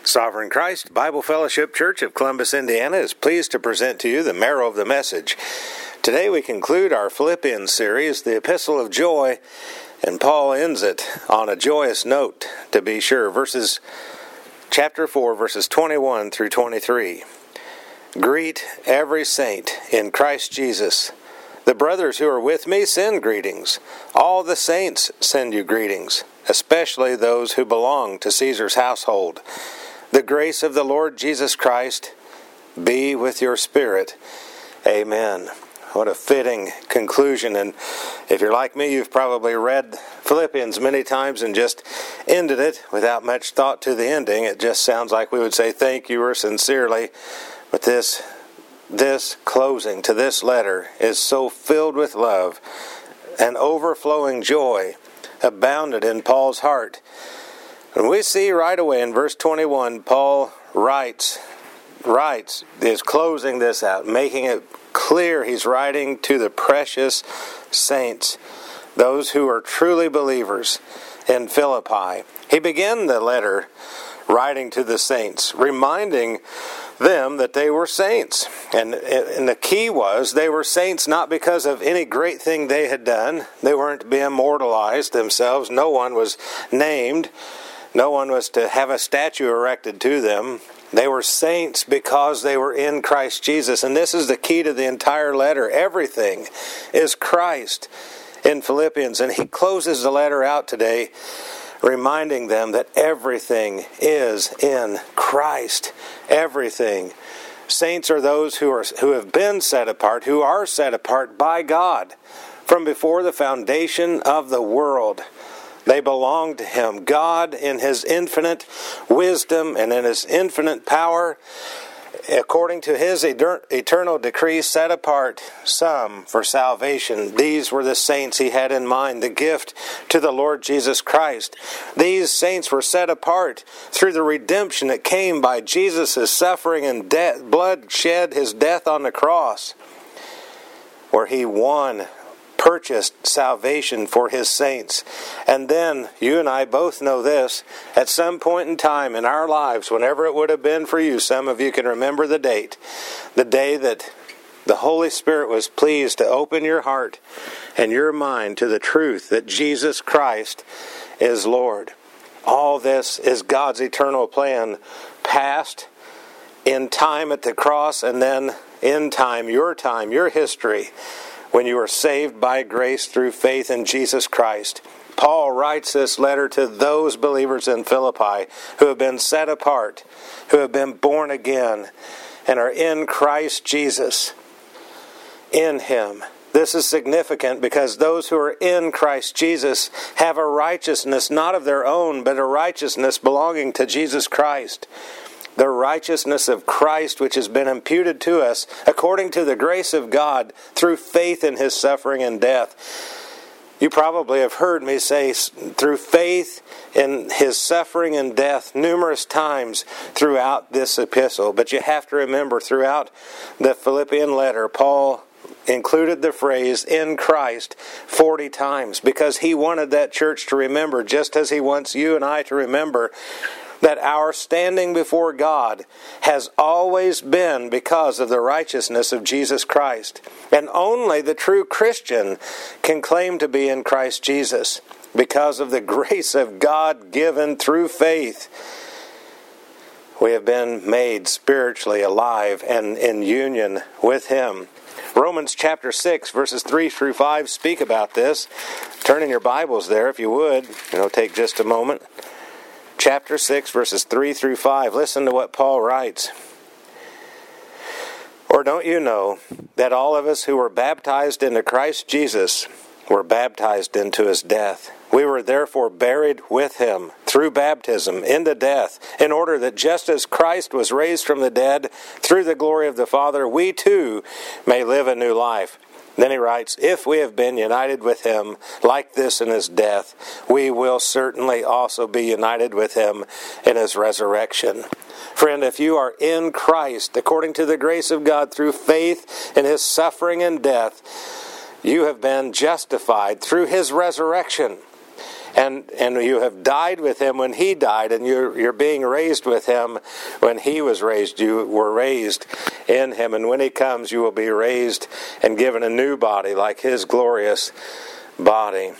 Sovereign Christ Bible Fellowship Church of Columbus, Indiana is pleased to present to you the marrow of the message. Today we conclude our Philippians series, the Epistle of Joy, and Paul ends it on a joyous note, to be sure. Chapter 4, verses 21 through 23. Greet every saint in Christ Jesus. The brothers who are with me send greetings. All the saints send you greetings, especially those who belong to Caesar's household. The grace of the Lord Jesus Christ be with your spirit. Amen. What a fitting conclusion. And if you're like me, you've probably read Philippians many times and just ended it without much thought to the ending. It just sounds like we would say thank you or sincerely. But this closing to this letter is so filled with love and overflowing joy abounded in Paul's heart. And we see right away in verse 21, Paul writes, is closing this out, making it clear he's writing to the precious saints, those who are truly believers in Philippi. He began the letter writing to the saints, reminding them that they were saints. And the key was they were saints not because of any great thing they had done. They weren't to be immortalized themselves. No one was named. No one was to have a statue erected to them. They were saints because they were in Christ Jesus. And this is the key to the entire letter. Everything is Christ in Philippians. And he closes the letter out today reminding them that everything is in Christ. Everything. Saints are those who have been set apart, who are set apart by God from before the foundation of the world. They belong to Him. God, in His infinite wisdom and in His infinite power, according to His eternal decree, set apart some for salvation. These were the saints He had in mind, the gift to the Lord Jesus Christ. These saints were set apart through the redemption that came by Jesus' suffering and blood shed, His death on the cross, where He purchased salvation for His saints. And then, you and I both know this, at some point in time in our lives, whenever it would have been for you, some of you can remember the day that the Holy Spirit was pleased to open your heart and your mind to the truth that Jesus Christ is Lord. All this is God's eternal plan, past, in time at the cross, and then in time, your history, when you are saved by grace through faith in Jesus Christ. Paul writes this letter to those believers in Philippi who have been set apart, who have been born again, and are in Christ Jesus, in Him. This is significant because those who are in Christ Jesus have a righteousness not of their own, but a righteousness belonging to Jesus Christ. The righteousness of Christ which has been imputed to us according to the grace of God through faith in His suffering and death. You probably have heard me say through faith in His suffering and death numerous times throughout this epistle. But you have to remember throughout the Philippian letter, Paul included the phrase in Christ 40 times because he wanted that church to remember, just as he wants you and I to remember, that our standing before God has always been because of the righteousness of Jesus Christ. And only the true Christian can claim to be in Christ Jesus because of the grace of God given through faith. We have been made spiritually alive and in union with Him. Romans chapter 6, verses 3 through 5 speak about this. Turn in your Bibles there if you would. It'll take just a moment. Chapter 6, verses 3 through 5. Listen to what Paul writes. Or don't you know that all of us who were baptized into Christ Jesus were baptized into His death? We were therefore buried with Him through baptism into death, in order that just as Christ was raised from the dead through the glory of the Father, we too may live a new life. Then he writes, if we have been united with Him like this in His death, we will certainly also be united with Him in His resurrection. Friend, if you are in Christ, according to the grace of God, through faith in His suffering and death, you have been justified through His resurrection. and you have died with him when he died, and you're being raised with him when he was raised. You were raised in him, and when he comes, you will be raised and given a new body like his glorious body.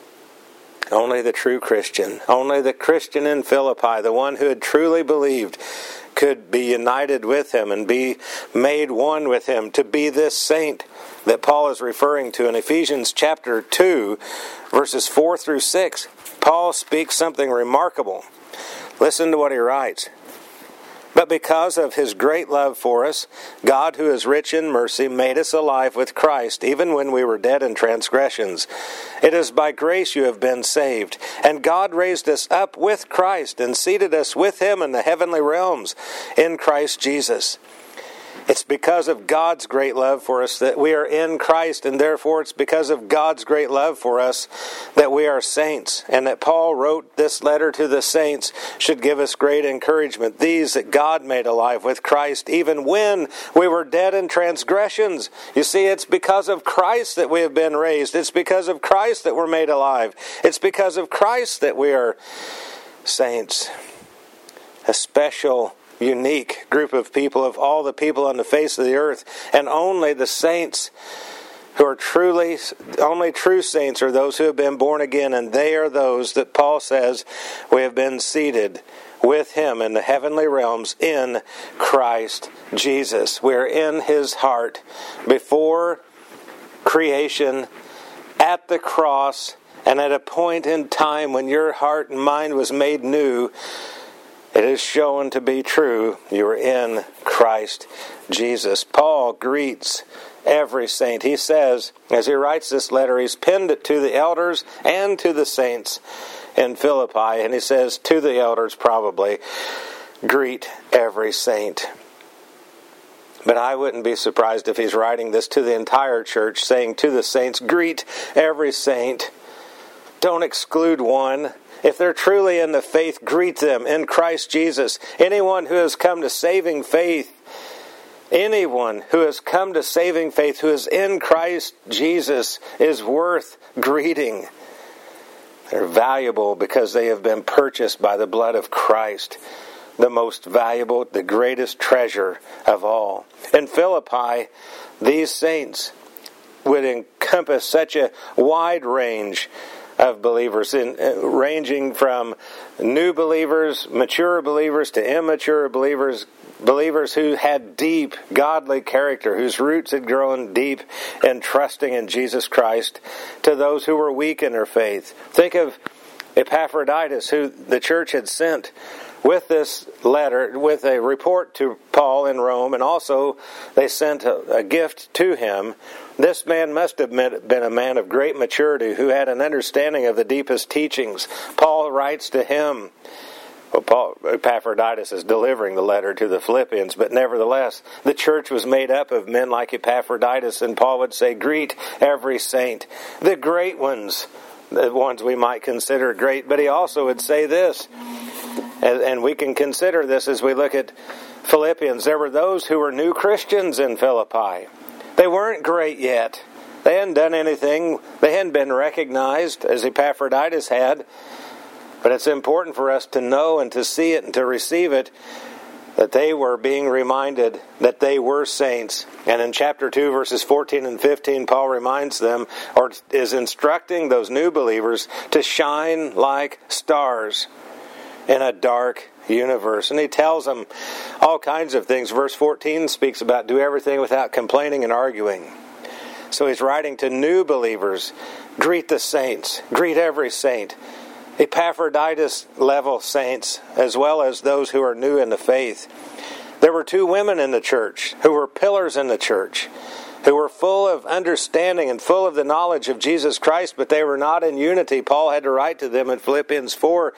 Only the true Christian, only the Christian in Philippi, the one who had truly believed, could be united with him and be made one with him, to be this saint that Paul is referring to in Ephesians chapter 2, verses 4 through 6. Paul speaks something remarkable. Listen to what he writes. But because of his great love for us, God, who is rich in mercy, made us alive with Christ, even when we were dead in transgressions. It is by grace you have been saved. And God raised us up with Christ and seated us with him in the heavenly realms in Christ Jesus. It's because of God's great love for us that we are in Christ, and therefore it's because of God's great love for us that we are saints, and that Paul wrote this letter to the saints should give us great encouragement. These that God made alive with Christ, even when we were dead in transgressions. You see, it's because of Christ that we have been raised. It's because of Christ that we're made alive. It's because of Christ that we are saints. A special, unique group of people, of all the people on the face of the earth, and only the saints who are only true saints are those who have been born again, and they are those that Paul says we have been seated with him in the heavenly realms in Christ Jesus. We're in his heart before creation, at the cross, and at a point in time when your heart and mind was made new. It is shown to be true. You are in Christ Jesus. Paul greets every saint. He says, as he writes this letter, he's penned it to the elders and to the saints in Philippi. And he says, to the elders probably, greet every saint. But I wouldn't be surprised if he's writing this to the entire church, saying to the saints, greet every saint. Don't exclude one. If they're truly in the faith, greet them in Christ Jesus. Anyone who has come to saving faith, anyone who has come to saving faith, who is in Christ Jesus, is worth greeting. They're valuable because they have been purchased by the blood of Christ, the most valuable, the greatest treasure of all. In Philippi, these saints would encompass such a wide range of believers, ranging from new believers, mature believers, to immature believers, believers who had deep godly character, whose roots had grown deep in trusting in Jesus Christ, to those who were weak in their faith. Think of Epaphroditus, who the church had sent with this letter, with a report to Paul in Rome, and also they sent a gift to him. This man must have been a man of great maturity who had an understanding of the deepest teachings. Paul writes to him. Well, Epaphroditus is delivering the letter to the Philippians, but nevertheless, the church was made up of men like Epaphroditus, and Paul would say, greet every saint, the great ones, the ones we might consider great. But he also would say this, and we can consider this as we look at Philippians. There were those who were new Christians in Philippi. They weren't great yet. They hadn't done anything. They hadn't been recognized as Epaphroditus had. But it's important for us to know and to see it and to receive it, that they were being reminded that they were saints. And in chapter 2, verses 14 and 15, Paul reminds them, or is instructing those new believers, to shine like stars in a dark universe. And he tells them all kinds of things. Verse 14 speaks about do everything without complaining and arguing. So he's writing to new believers, greet the saints, greet every saint. Epaphroditus level saints, as well as those who are new in the faith. There were two women in the church who were pillars in the church, who were full of understanding and full of the knowledge of Jesus Christ, but they were not in unity. Paul had to write to them in Philippians 4,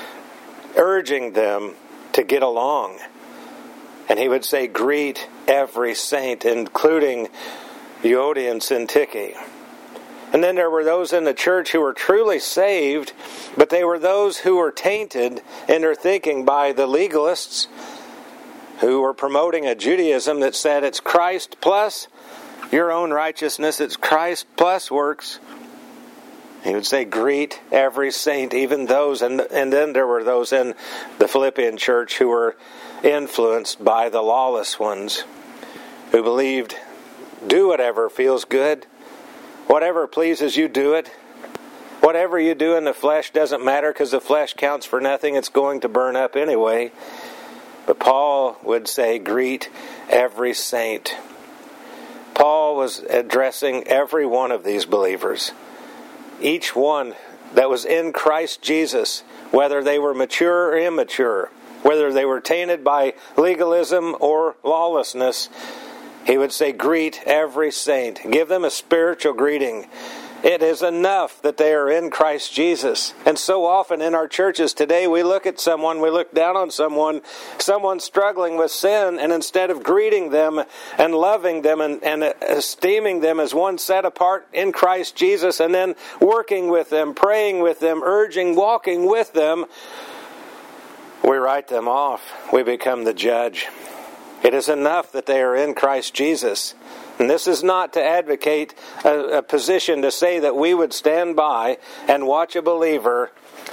urging them to get along. And he would say, greet every saint, including Euodia and Syntyche. And then there were those in the church who were truly saved, but they were those who were tainted in their thinking by the legalists, who were promoting a Judaism that said it's Christ plus your own righteousness, it's Christ plus works. He would say, greet every saint, even those. And then there were those in the Philippian church who were influenced by the lawless ones, who believed, do whatever feels good. Whatever pleases you, do it. Whatever you do in the flesh doesn't matter, because the flesh counts for nothing. It's going to burn up anyway. But Paul would say, greet every saint. Paul was addressing every one of these believers. Each one that was in Christ Jesus, whether they were mature or immature, whether they were tainted by legalism or lawlessness, he would say, greet every saint. Give them a spiritual greeting. It is enough that they are in Christ Jesus. And so often in our churches today, we look at someone, we look down on someone struggling with sin, and instead of greeting them and loving them and esteeming them as one set apart in Christ Jesus, and then working with them, praying with them, urging, walking with them, we write them off. We become the judge. It is enough that they are in Christ Jesus. And this is not to advocate a position to say that we would stand by and watch a believer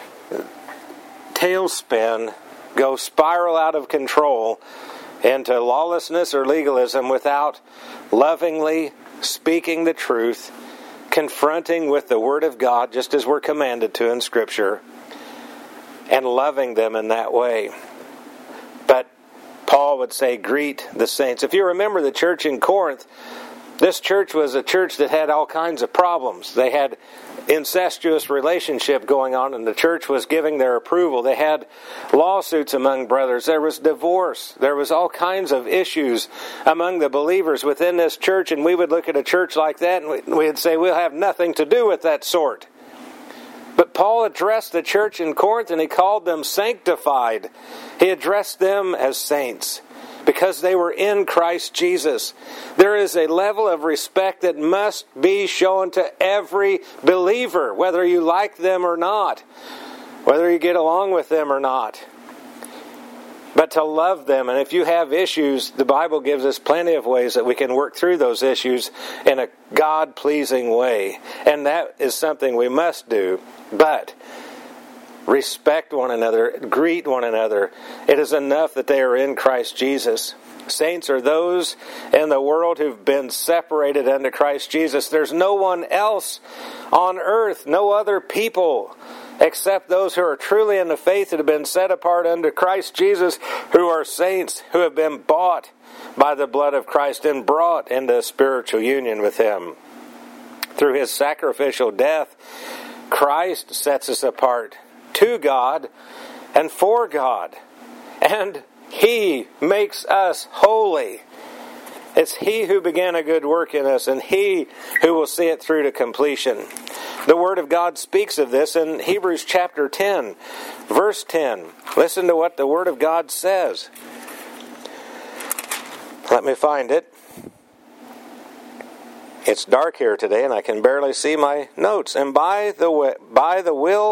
tailspin, go spiral out of control into lawlessness or legalism without lovingly speaking the truth, confronting with the Word of God, just as we're commanded to in Scripture, and loving them in that way. But Paul would say, greet the saints. If you remember the church in Corinth, this church was a church that had all kinds of problems. They had incestuous relationship going on, and the church was giving their approval. They had lawsuits among brothers. There was divorce. There was all kinds of issues among the believers within this church, and we would look at a church like that and we'd say, we'll have nothing to do with that sort. But Paul addressed the church in Corinth and he called them sanctified. He addressed them as saints because they were in Christ Jesus. There is a level of respect that must be shown to every believer, whether you like them or not, whether you get along with them or not. But to love them, and if you have issues, the Bible gives us plenty of ways that we can work through those issues in a God-pleasing way. And that is something we must do. But respect one another, greet one another. It is enough that they are in Christ Jesus. Saints are those in the world who've been separated unto Christ Jesus. There's no one else on earth, no other people, except those who are truly in the faith that have been set apart unto Christ Jesus, who are saints, who have been bought by the blood of Christ and brought into spiritual union with Him. Through His sacrificial death, Christ sets us apart to God and for God. And He makes us holy. It's He who began a good work in us, and He who will see it through to completion. The Word of God speaks of this in Hebrews chapter 10, verse 10. Listen to what the Word of God says. Let me find it. It's dark here today, and I can barely see my notes. And by that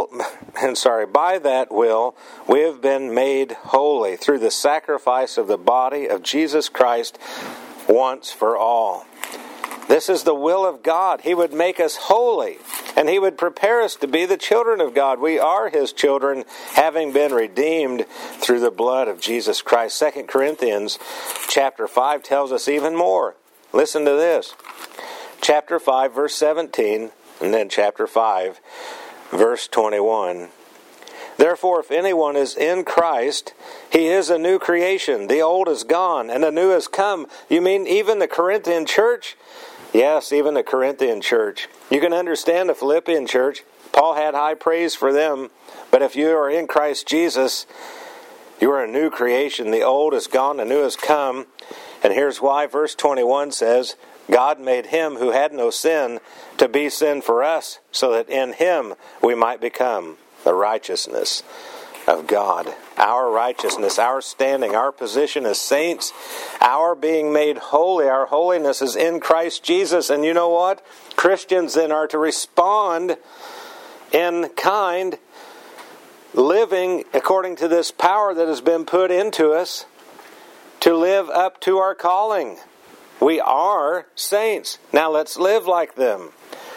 will, we have been made holy through the sacrifice of the body of Jesus Christ once for all. This is the will of God. He would make us holy, and He would prepare us to be the children of God. We are His children, having been redeemed through the blood of Jesus Christ. 2 Corinthians chapter 5 tells us even more. Listen to this. Chapter 5, verse 17, and then chapter 5, verse 21. Therefore, if anyone is in Christ, he is a new creation. The old is gone, and the new has come. You mean even the Corinthian church? Yes, even the Corinthian church. You can understand the Philippian church. Paul had high praise for them. But if you are in Christ Jesus, you are a new creation. The old is gone, the new has come. And here's why. Verse 21 says, God made Him who had no sin to be sin for us, so that in Him we might become the righteousness of God. Our righteousness, our standing, our position as saints, our being made holy, our holiness is in Christ Jesus. And you know what? Christians then are to respond in kind, living according to this power that has been put into us to live up to our calling. We are saints. Now let's live like them.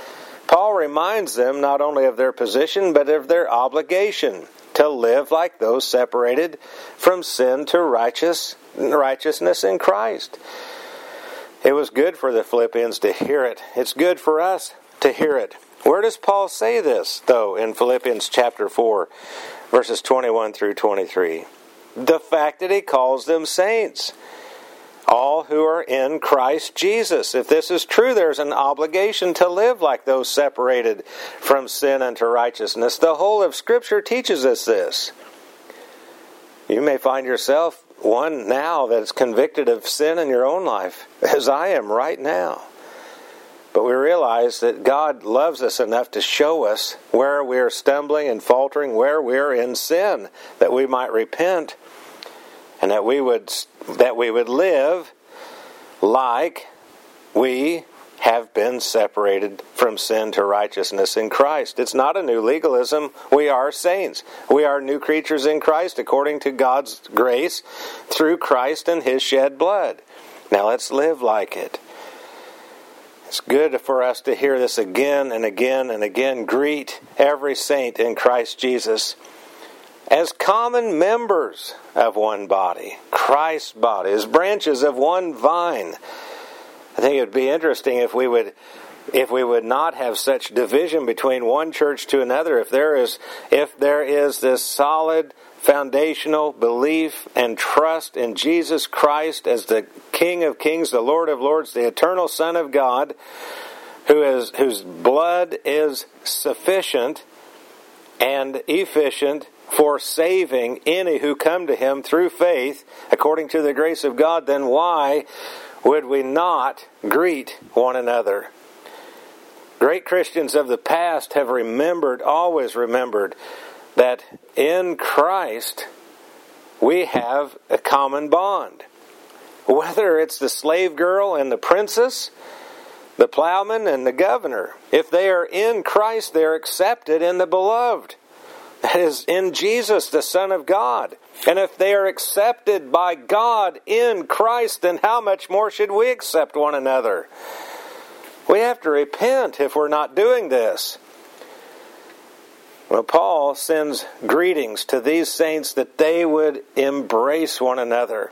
Paul reminds them not only of their position, but of their obligation to live like those separated from sin to righteousness in Christ. It was good for the Philippians to hear it. It's good for us to hear it. Where does Paul say this, though, in Philippians chapter 4, verses 21 through 23? The fact that he calls them saints. All who are in Christ Jesus. If this is true, there's an obligation to live like those separated from sin unto righteousness. The whole of Scripture teaches us this. You may find yourself one now that's convicted of sin in your own life, as I am right now. But we realize that God loves us enough to show us where we are stumbling and faltering, where we are in sin, that we might repent, and that we would live like we have been separated from sin to righteousness in Christ. It's not a new legalism. We are saints. We are new creatures in Christ according to God's grace through Christ and His shed blood. Now let's live like it. It's good for us to hear this again and again and again. Greet every saint in Christ Jesus as common members of one body, Christ's body, as branches of one vine. I think it would be interesting if we would not have such division between one church to another. If there is this solid foundational belief and trust in Jesus Christ as the King of Kings, the Lord of Lords, the eternal Son of God, whose blood is sufficient and efficient for saving any who come to Him through faith, according to the grace of God, then why would we not greet one another? Great Christians of the past have always remembered, that in Christ we have a common bond. Whether it's the slave girl and the princess, the plowman and the governor, if they are in Christ, they're accepted in the beloved. That is, in Jesus, the Son of God. And if they are accepted by God in Christ, then how much more should we accept one another? We have to repent if we're not doing this. Well, Paul sends greetings to these saints that they would embrace one another.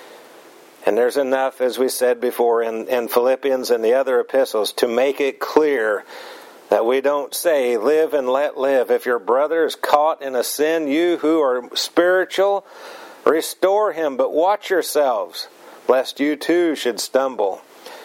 And there's enough, as we said before, in Philippians and the other epistles, to make it clear that we don't say, live and let live. If your brother is caught in a sin, you who are spiritual, restore him. But watch yourselves, lest you too should stumble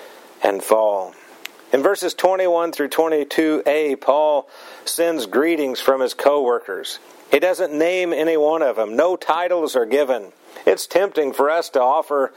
and fall. In verses 21 through 22a, Paul sends greetings from his co-workers. He doesn't name any one of them. No titles are given. It's tempting for us to offer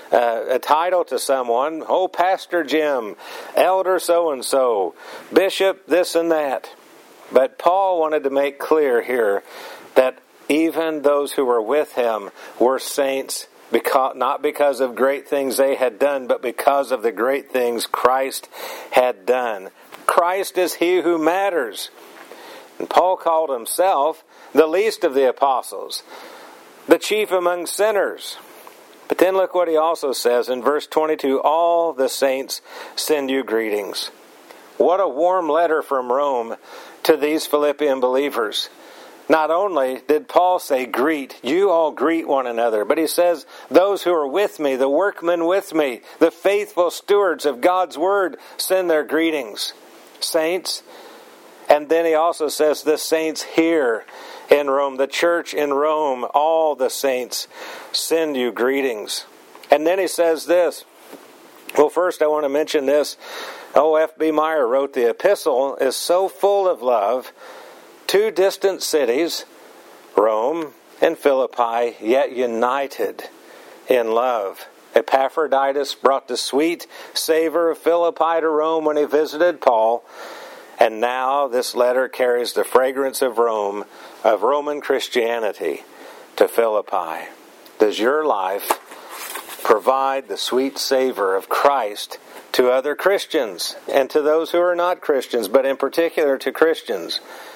a title to someone. Oh, Pastor Jim, Elder so-and-so, Bishop this and that. But Paul wanted to make clear here that even those who were with him were saints, not because of great things they had done, but because of the great things Christ had done. Christ is he who matters. And Paul called himself the least of the apostles, the chief among sinners. But then look what he also says in verse 22, all the saints send you greetings. What a warm letter from Rome to these Philippian believers. Not only did Paul say greet, you all greet one another, but he says those who are with me, the workmen with me, the faithful stewards of God's word send their greetings. Saints. And then he also says the saints here in Rome, the church in Rome, all the saints send you greetings. And then he says this. Well, first I want to mention this. F.B. Meyer wrote, the epistle is so full of love, two distant cities, Rome and Philippi, yet united in love. Epaphroditus brought the sweet savor of Philippi to Rome when he visited Paul. And now this letter carries the fragrance of Rome, of Roman Christianity, to Philippi. Does your life provide the sweet savor of Christ to other Christians and to those who are not Christians, but in particular to Christians?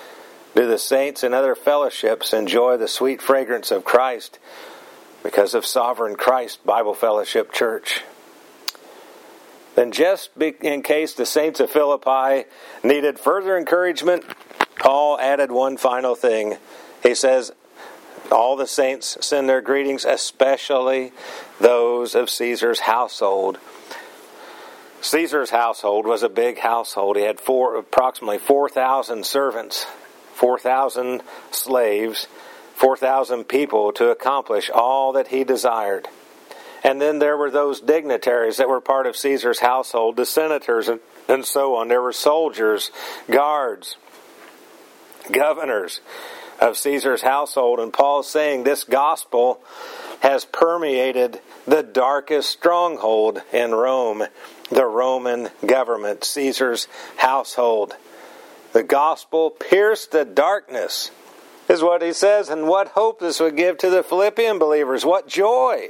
Do the saints in other fellowships enjoy the sweet fragrance of Christ because of Sovereign Christ Bible Fellowship Church? Then in case the saints of Philippi needed further encouragement, Paul added one final thing. He says, all the saints send their greetings, especially those of Caesar's household. Caesar's household was a big household. He had approximately 4,000 servants, 4,000 slaves, 4,000 people to accomplish all that he desired. And then there were those dignitaries that were part of Caesar's household, the senators and so on. There were soldiers, guards, governors of Caesar's household. And Paul's saying this gospel has permeated the darkest stronghold in Rome, the Roman government, Caesar's household. The gospel pierced the darkness, is what he says, and what hope this would give to the Philippian believers. What joy!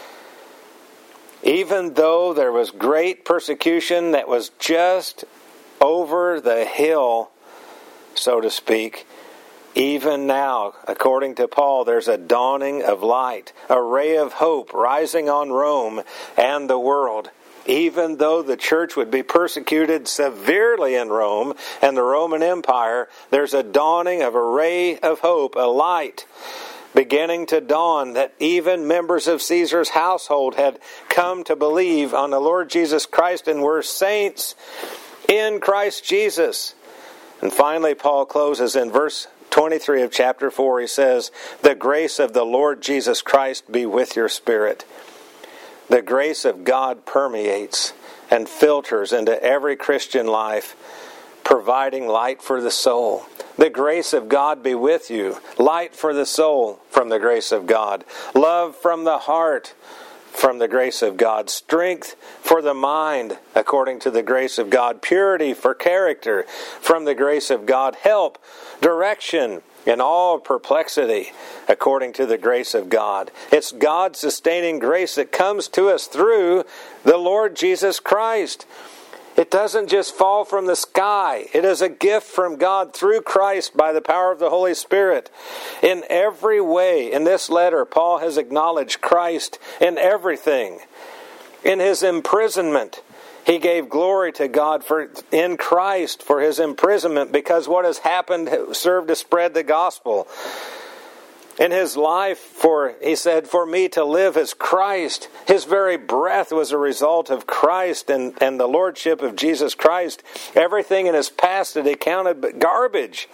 Even though there was great persecution that was just over the hill, so to speak, even now, according to Paul, there's a dawning of light, a ray of hope rising on Rome and the world. Even though the church would be persecuted severely in Rome and the Roman Empire, there's a dawning of a ray of hope, a light beginning to dawn, that even members of Caesar's household had come to believe on the Lord Jesus Christ and were saints in Christ Jesus. And finally, Paul closes in verse 23 of chapter 4. He says, "The grace of the Lord Jesus Christ be with your spirit." The grace of God permeates and filters into every Christian life, providing light for the soul. The grace of God be with you. Light for the soul from the grace of God. Love from the heart from the grace of God. Strength for the mind according to the grace of God. Purity for character from the grace of God. Help, direction in all perplexity according to the grace of God. It's God's sustaining grace that comes to us through the Lord Jesus Christ. It doesn't just fall from the sky. It is a gift from God through Christ by the power of the Holy Spirit. In every way, in this letter, Paul has acknowledged Christ in everything. In his imprisonment, he gave glory to God in Christ for his imprisonment, because what has happened served to spread the gospel. In his life, he said, "For me to live is Christ." His very breath was a result of Christ and the lordship of Jesus Christ. Everything in his past that he counted but garbage,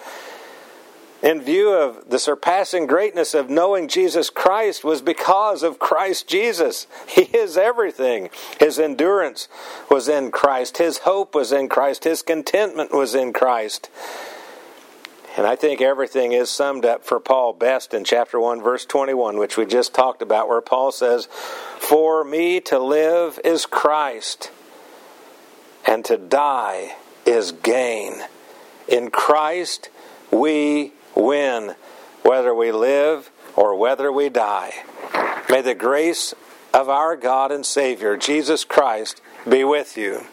in view of the surpassing greatness of knowing Jesus Christ, was because of Christ Jesus. He is everything. His endurance was in Christ. His hope was in Christ. His contentment was in Christ. And I think everything is summed up for Paul best in chapter 1, verse 21, which we just talked about, where Paul says, "For me to live is Christ, and to die is gain. In Christ we win, whether we live or whether we die." May the grace of our God and Savior, Jesus Christ, be with you.